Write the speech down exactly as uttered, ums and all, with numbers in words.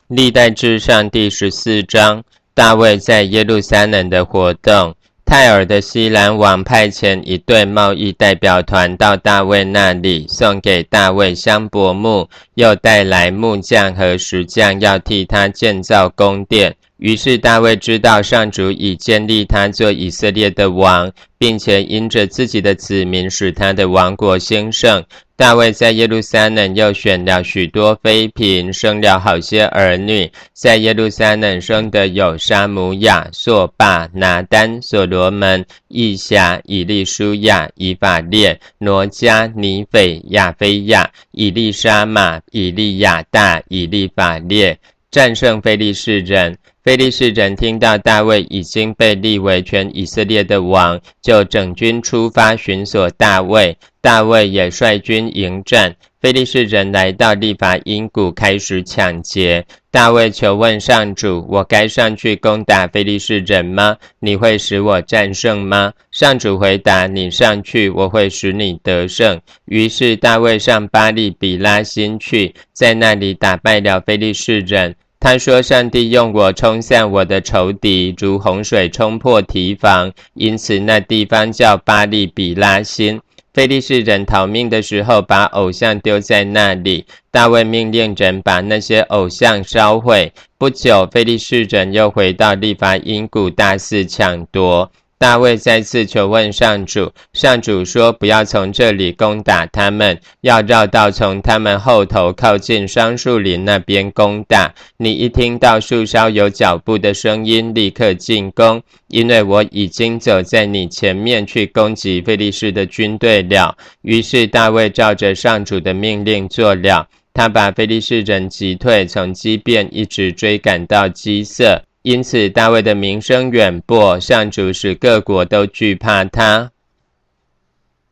历代志上第十四章，大卫在耶路撒冷的活动。泰尔的西兰王派遣一队贸易代表团到大卫那里，送给大卫香柏木，又带来木匠和石匠，要替他建造宫殿。于是大卫知道上主已建立他做以色列的王，并且因着自己的子民使他的王国兴盛。大卫在耶路撒冷又选了许多妃嫔，生了好些儿女。在耶路撒冷生的有沙姆亚、朔巴、拿单、所罗门、以辖、以利书亚、以法列、挪迦、尼斐、亚非亚、以利沙玛、以利亚大、以利法列，战胜非利士人。非利士人听到大卫已经被立为全以色列的王，就整军出发寻索大卫。大卫也率军迎战。非利士人来到利乏音谷，开始抢劫。大卫求问上主：我该上去攻打非利士人吗？你会使我战胜吗？上主回答：你上去，我会使你得胜。于是大卫上巴力比拉辛去，在那里打败了非利士人。他说：上帝用我冲散我的仇敌，如洪水冲破堤防，因此那地方叫巴力比拉辛。非利士人逃命的时候，把偶像丢在那里。大卫命令人把那些偶像烧毁。不久，非利士人又回到利乏音谷，大肆抢夺。大卫再次求问上主，上主说：不要从这里攻打他们，要绕道从他们后头靠近桑树林那边攻打。你一听到树梢有脚步的声音，立刻进攻，因为我已经走在你前面去攻击非利士的军队了。于是大卫照着上主的命令做了，他把非利士人击退，从基遍一直追赶到基色。因此大卫的名声远播，上主使各国都惧怕他。